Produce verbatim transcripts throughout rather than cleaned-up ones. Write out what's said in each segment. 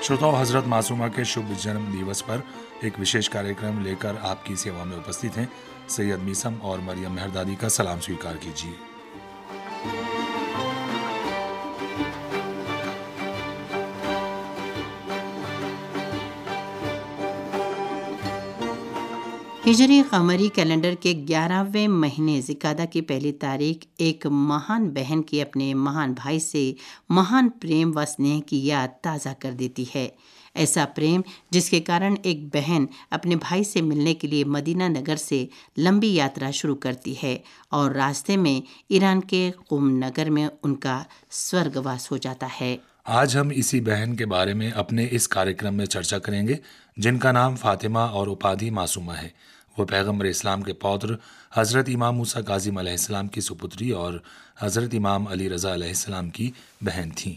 श्रोताओं, हजरत मासूमा के शुभ जन्म दिवस पर एक विशेष कार्यक्रम लेकर आपकी सेवा में उपस्थित हैं सैयद मीसम और मरियम मेहरदादी का सलाम स्वीकार कीजिए। हिजरी कमरी कैलेंडर के ग्यारहवें महीने ज़िकादा की पहली तारीख एक महान बहन की अपने महान भाई से महान प्रेम व स्नेह की याद ताज़ा कर देती है। ऐसा प्रेम जिसके कारण एक बहन अपने भाई से मिलने के लिए मदीना नगर से लंबी यात्रा शुरू करती है और रास्ते में ईरान के कुम नगर में उनका स्वर्गवास हो जाता है। आज हम इसी बहन के बारे में अपने इस कार्यक्रम में चर्चा करेंगे, जिनका नाम फातिमा और उपाधि मासूमा है। वो पैगम्बर इस्लाम के पौत्र हज़रत इमाम मूसा काज़िम अलैहिस्सलाम की सुपुत्री और हज़रत इमाम अली रज़ा अलैहिस्सलाम की बहन थीं।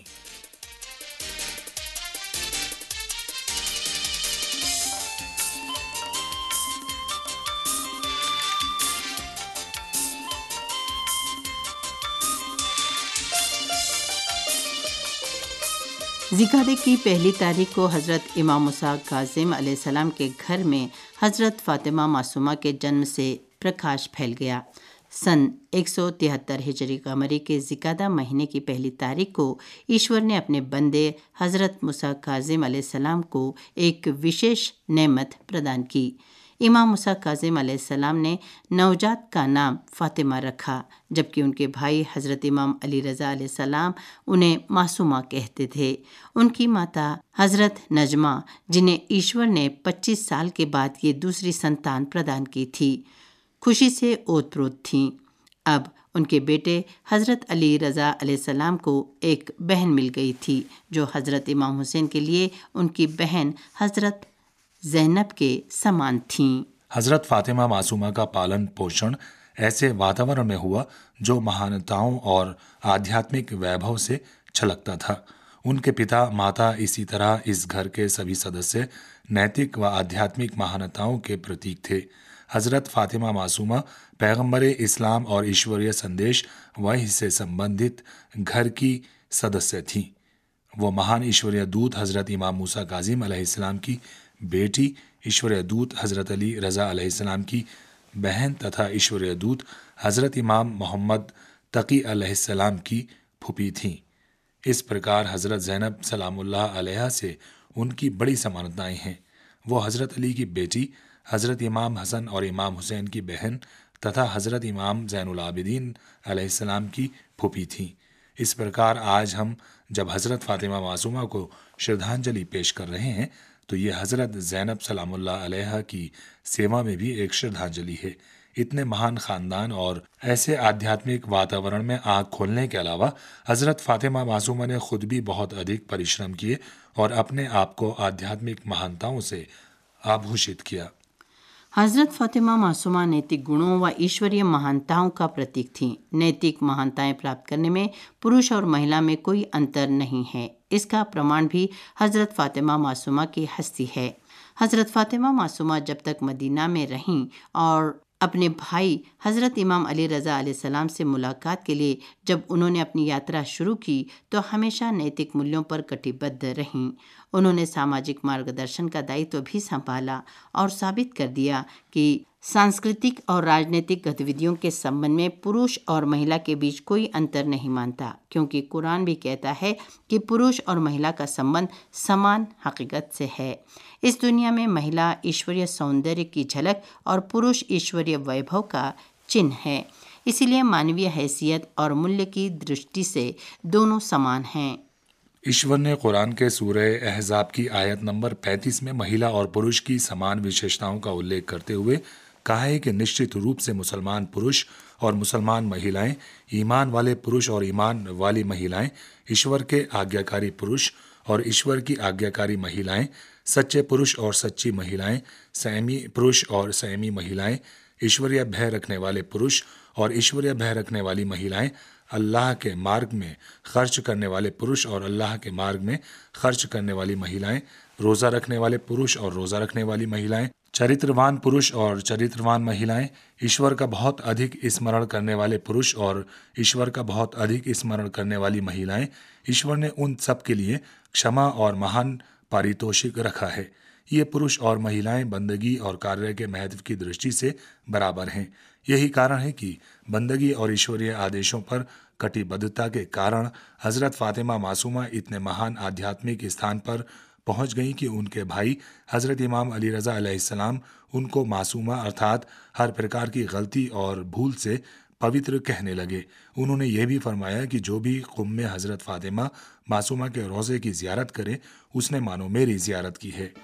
ज़िकादे की पहली तारीख को हज़रत इमाम मूसा काज़िम अलैहिस्सलाम के घर में हज़रत फातिमा मासूमा के जन्म से प्रकाश फैल गया। सन एक सौ तिहत्तर हिजरी कमरी के ज़िकादा महीने की पहली तारीख को ईश्वर ने अपने बंदे हज़रत मूसा काज़िम अलैहिस्सलाम को एक विशेष नेमत प्रदान की। इमाम मूसा काज़िम अलैहिस्सलाम ने नवजात का नाम फातिमा रखा, जबकि उनके भाई हज़रत इमाम अली रज़ा अलैहिस्सलाम उन्हें मासूमा कहते थे। उनकी माता हज़रत नजमा, जिन्हें ईश्वर ने पच्चीस साल के बाद ये दूसरी संतान प्रदान की थी, खुशी से ओतप्रोत थीं। अब उनके बेटे हज़रत अली रज़ा अलैहिस्सलाम को एक बहन मिल गई थी, जो हज़रत इमाम हुसैन के लिए उनकी बहन हज़रत ज़ैनब के समान थीं। हज़रत फातिमा मासूमा का पालन पोषण ऐसे वातावरण में हुआ जो महानताओं और आध्यात्मिक वैभव से छलकता था। उनके पिता माता इसी तरह इस घर के सभी सदस्य नैतिक व आध्यात्मिक महानताओं के प्रतीक थे। हज़रत फातिमा मासूमा पैगम्बर इस्लाम और ईश्वरीय संदेश वही से संबंधित घर की सदस्य थीं। वो महान ईश्वरीय दूत हज़रत इमाम मूसा काज़िम अलैहिस्सलाम की बेटी, ईश्वरीय दूत हज़रत अली रज़ा अलैहिस्सलाम की बहन तथा ईश्वरीय दूत हज़रत इमाम मोहम्मद तकी अलैहिस्सलाम की फूफी थीं। इस प्रकार हज़रत ज़ैनब सलामुल्लाह अलैहा से उनकी बड़ी समानताएं हैं। वो हज़रत अली की बेटी, हज़रत इमाम हसन और इमाम हुसैन की बहन तथा हज़रत इमाम ज़ैनुल आबिदीन अलैहिस्सलाम की फूफी थीं। इस प्रकार आज हम जब हज़रत फातिमा मासूमा को श्रद्धांजलि पेश कर रहे हैं, तो ये हज़रत ज़ैनब सलामुल्लाह अलैहा की सेवा में भी एक श्रद्धांजलि है। इतने महान ख़ानदान और ऐसे आध्यात्मिक वातावरण में आँख खोलने के अलावा हज़रत फातिमा मासूमा ने खुद भी बहुत अधिक परिश्रम किए और अपने आप को आध्यात्मिक महानताओं से आभूषित किया। हज़रत फातिमा मासूमा नैतिक गुणों व ईश्वरीय महानताओं का प्रतीक थीं। नैतिक महानताएं प्राप्त करने में पुरुष और महिला में कोई अंतर नहीं है। इसका प्रमाण भी हज़रत फातिमा मासूमा की हस्ती है। हज़रत फातिमा मासूमा जब तक मदीना में रहीं और अपने भाई हज़रत इमाम अली रज़ा अलैहिस्सलाम से मुलाकात के लिए जब उन्होंने अपनी यात्रा शुरू की, तो हमेशा नैतिक मूल्यों पर कटिबद्ध रहीं। उन्होंने सामाजिक मार्गदर्शन का दायित्व भी संभाला और साबित कर दिया कि सांस्कृतिक और राजनीतिक गतिविधियों के संबंध में पुरुष और महिला के बीच कोई अंतर नहीं मानता, क्योंकि कुरान भी कहता है कि पुरुष और महिला का संबंध समान हकीकत से है। इस दुनिया में महिला ईश्वरीय सौंदर्य की झलक और पुरुष ईश्वरीय वैभव का चिन्ह है। इसीलिए मानवीय हैसियत और मूल्य की दृष्टि से दोनों समान हैं। ईश्वर ने कुरान के सूरह अहज़ाब की आयत नंबर पैंतीस में महिला और पुरुष की समान विशेषताओं का उल्लेख करते हुए कहा है कि निश्चित रूप से मुसलमान पुरुष और मुसलमान महिलाएं, ईमान वाले पुरुष और ईमान वाली महिलाएं, ईश्वर के आज्ञाकारी पुरुष और ईश्वर की आज्ञाकारी महिलाएं, सच्चे पुरुष और सच्ची महिलाएं, संयमी पुरुष और संयमी महिलाएं, ईश्वरीय भय रखने वाले पुरुष और ईश्वरीय भय रखने वाली महिलाएं, अल्लाह के मार्ग में खर्च करने वाले पुरुष और अल्लाह के मार्ग में खर्च करने वाली महिलाएं, रोज़ा रखने वाले पुरुष और रोज़ा रखने वाली महिलाएं, चरित्रवान पुरुष और चरित्रवान महिलाएं, ईश्वर का बहुत अधिक स्मरण करने वाले पुरुष और ईश्वर का बहुत अधिक स्मरण करने वाली महिलाएं। ईश्वर ने उन सब के लिए क्षमा और महान पारितोषिक रखा है। ये पुरुष और महिलाएं बंदगी और कार्य के महत्व की दृष्टि से बराबर हैं। यही कारण है कि बंदगी और ईश्वरीय आदेशों पर कटिबद्धता के कारण हजरत फातिमा मासूमा इतने महान आध्यात्मिक स्थान पर पहुंच गई कि उनके भाई हजरत इमाम अली रजा अलैहिस्सलाम उनको मासूमा अर्थात हर प्रकार की गलती और भूल से पवित्र कहने लगे। उन्होंने यह भी फरमाया कि जो भी कुम में हजरत फातिमा मासूमा के रोज़े की जियारत करे उसने मानो मेरी जियारत की है।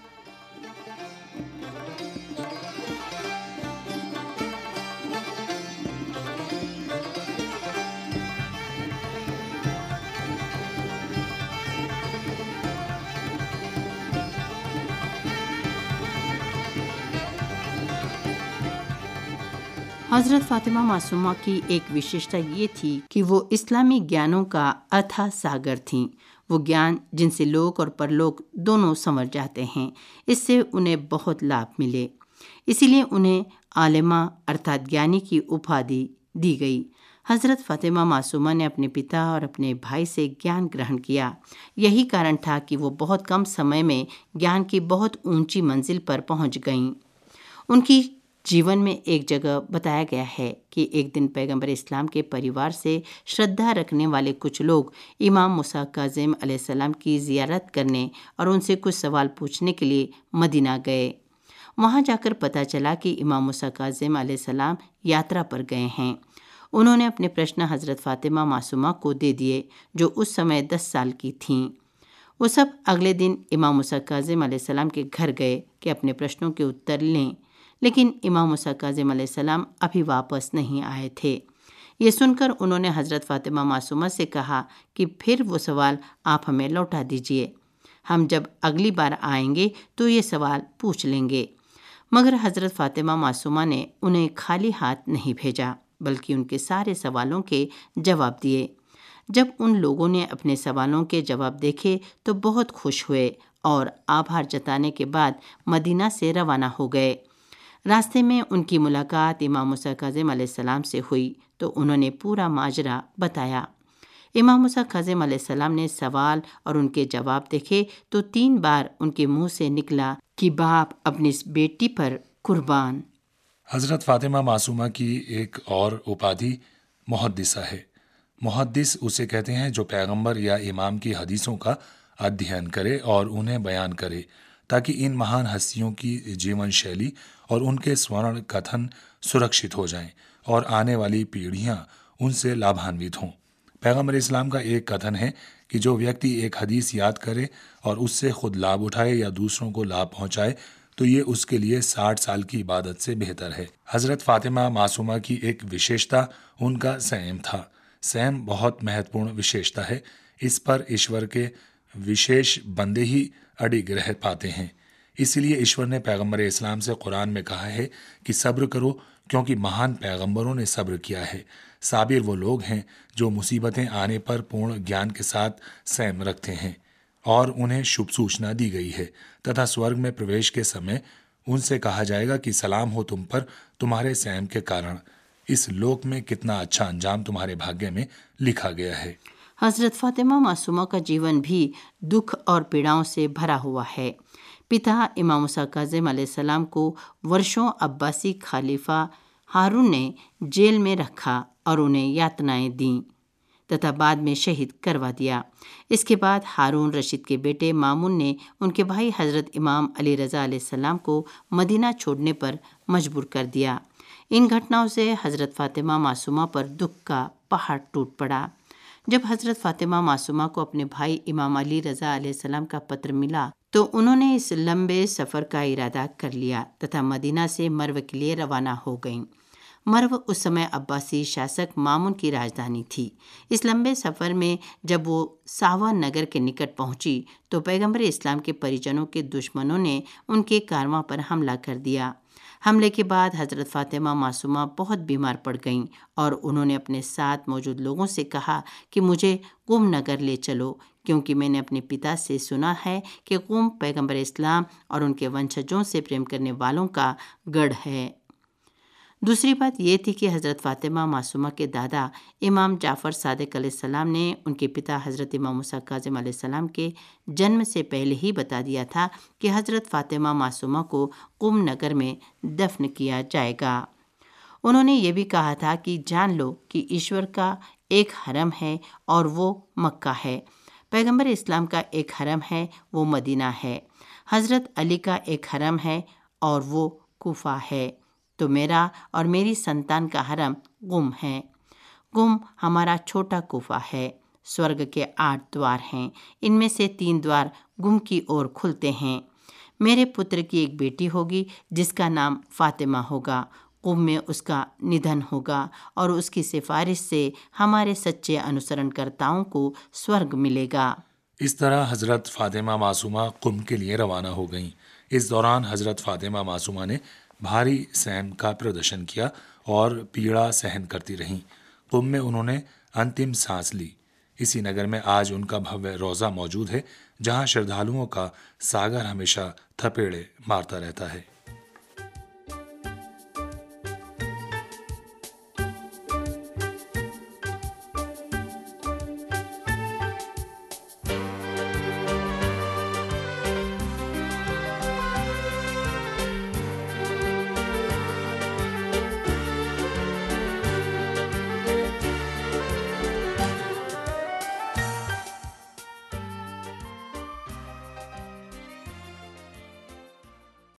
हज़रत फ़ातिमा मासूमा की एक विशेषता ये थी कि वो इस्लामी ज्ञानों का अथाह सागर थीं। वो ज्ञान जिनसे लोक और परलोक दोनों संवर जाते हैं, इससे उन्हें बहुत लाभ मिले। इसीलिए उन्हें आलिमा अर्थात ज्ञानी की उपाधि दी गई। हज़रत फ़ातिमा मासूमा ने अपने पिता और अपने भाई से ज्ञान ग्रहण किया। यही कारण था कि वो बहुत कम समय में ज्ञान की बहुत ऊंची मंजिल पर पहुंच गईं। उनकी जीवन में एक जगह बताया गया है कि एक दिन पैगंबर इस्लाम के परिवार से श्रद्धा रखने वाले कुछ लोग इमाम मूसा काज़िम अलैहिस्सलाम की ज़ियारत करने और उनसे कुछ सवाल पूछने के लिए मदीना गए। वहां जाकर पता चला कि इमाम मूसा काज़िम अलैहिस्सलाम यात्रा पर गए हैं। उन्होंने अपने प्रश्न हज़रत फ़ातिमा मासूमा को दे दिए, जो उस समय दस साल की थीं। वो सब अगले दिन इमाम मूसा काज़िम अलैहिस्सलाम के घर गए कि अपने प्रश्नों के उत्तर लें, लेकिन इमाम मूसा काज़िम अलैहिस्सलाम अभी वापस नहीं आए थे। ये सुनकर उन्होंने हज़रत फ़ातिमा मासूमा से कहा कि फिर वो सवाल आप हमें लौटा दीजिए, हम जब अगली बार आएंगे तो ये सवाल पूछ लेंगे। मगर हज़रत फ़ातिमा मासूमा ने उन्हें खाली हाथ नहीं भेजा, बल्कि उनके सारे सवालों के जवाब दिए। जब उन लोगों ने अपने सवालों के जवाब देखे तो बहुत खुश हुए और आभार जताने के बाद मदीना से रवाना हो गए। रास्ते में उनकी मुलाकात इमाम मूसा काज़िम अलैहिस्सलाम से हुई तो उन्होंने पूरा माजरा बताया। इमाम मूसा काज़िम अलैहिस्सलाम ने सवाल और उनके जवाब देखे तो तीन बार उनके मुंह से निकला कि बाप अपनी इस बेटी पर कुर्बान। हज़रत फ़ातिमा मासूमा की एक और उपाधि मुहद्दिसा है। मुहद्दिस उसे कहते हैं जो पैगंबर या इमाम की हदीसों का अध्ययन करे और उन्हें बयान करे, ताकि इन महान हस्तियों की जीवन शैली और उनके स्वर्ण कथन सुरक्षित हो जाएं और आने वाली पीढ़ियां उनसे लाभान्वित हों। पैगंबर इस्लाम का एक कथन है कि जो व्यक्ति एक हदीस याद करे और उससे खुद लाभ उठाए या दूसरों को लाभ पहुंचाए तो ये उसके लिए साठ साल की इबादत से बेहतर है। हज़रत फ़ातिमा मासूमा की एक विशेषता उनका संयम था। संयम बहुत महत्वपूर्ण विशेषता है। इस पर ईश्वर के विशेष बंदे ही अडिग रह पाते हैं। इसलिए ईश्वर ने पैगंबर इस्लाम से कुरान में कहा है कि सब्र करो, क्योंकि महान पैगंबरों ने सब्र किया है। साबिर वो लोग हैं जो मुसीबतें आने पर पूर्ण ज्ञान के साथ संयम रखते हैं और उन्हें शुभ सूचना दी गई है, तथा स्वर्ग में प्रवेश के समय उनसे कहा जाएगा कि सलाम हो तुम पर तुम्हारे संयम के कारण। इस लोक में कितना अच्छा अंजाम तुम्हारे भाग्य में लिखा गया है। हज़रत फ़ातिमा मासूमा का जीवन भी दुख और पीड़ाओं से भरा हुआ है। पिता इमाम मूसा काज़िम अलैहिस्सलाम को वर्षों अब्बासी खलीफा हारून ने जेल में रखा और उन्हें यातनाएं दीं तथा बाद में शहीद करवा दिया। इसके बाद हारून रशीद के बेटे मामून ने उनके भाई हज़रत इमाम अली रज़ा अलैहिस्सलाम को मदीना छोड़ने पर मजबूर कर दिया। इन घटनाओं से हज़रत फ़ातिमा मासूमा पर दुख का पहाड़ टूट पड़ा। जब हज़रत फ़ातिमा मासूमा को अपने भाई इमाम अली रज़ा अलैहिस्सलाम का पत्र मिला तो उन्होंने इस लंबे सफ़र का इरादा कर लिया तथा मदीना से मर्व के लिए रवाना हो गईं। मर्व उस समय अब्बासी शासक मामून की राजधानी थी। इस लंबे सफ़र में जब वो सावा नगर के निकट पहुंची तो पैगंबर इस्लाम के परिजनों के दुश्मनों ने उनके कारवां पर हमला कर दिया। हमले के बाद हज़रत फ़ातिमा मासूमा बहुत बीमार पड़ गईं और उन्होंने अपने साथ मौजूद लोगों से कहा कि मुझे क़ुम नगर ले चलो, क्योंकि मैंने अपने पिता से सुना है कि क़ुम पैगंबर इस्लाम और उनके वंशजों से प्रेम करने वालों का गढ़ है। दूसरी बात ये थी कि हज़रत फ़ातिमा मासूमा के दादा इमाम जाफ़र सादिक अलैहिस्सलाम ने उनके पिता हज़रत इमाम मूसा काज़िम अलैहिस्सलाम के जन्म से पहले ही बता दिया था कि हज़रत फ़ातिमा मासूमा को कुम नगर में दफन किया जाएगा। उन्होंने ये भी कहा था कि जान लो कि ईश्वर का एक हरम है और वो मक्का है, पैगंबर इस्लाम का एक हरम है, वो मदीना है, हज़रत अली का एक हरम है और वो कूफा है, तो मेरा और मेरी संतान का हरम गुम है। गुम हमारा छोटा कूफा है। स्वर्ग के आठ द्वार हैं, इनमें से तीन द्वार गुम की ओर खुलते हैं। मेरे पुत्र की एक बेटी होगी जिसका नाम फातिमा होगा। कुम में उसका निधन होगा और उसकी सिफारिश से हमारे सच्चे अनुसरणकर्ताओं को स्वर्ग मिलेगा। इस तरह हज़रत फ़ातिमा मासूमा कुम के लिए रवाना हो गईं। इस दौरान हज़रत फ़ातिमा मासूमा ने भारी सहन का प्रदर्शन किया और पीड़ा सहन करती रहीं। कुम में उन्होंने अंतिम सांस ली। इसी नगर में आज उनका भव्य रोज़ा मौजूद है, जहां श्रद्धालुओं का सागर हमेशा थपेड़े मारता रहता है।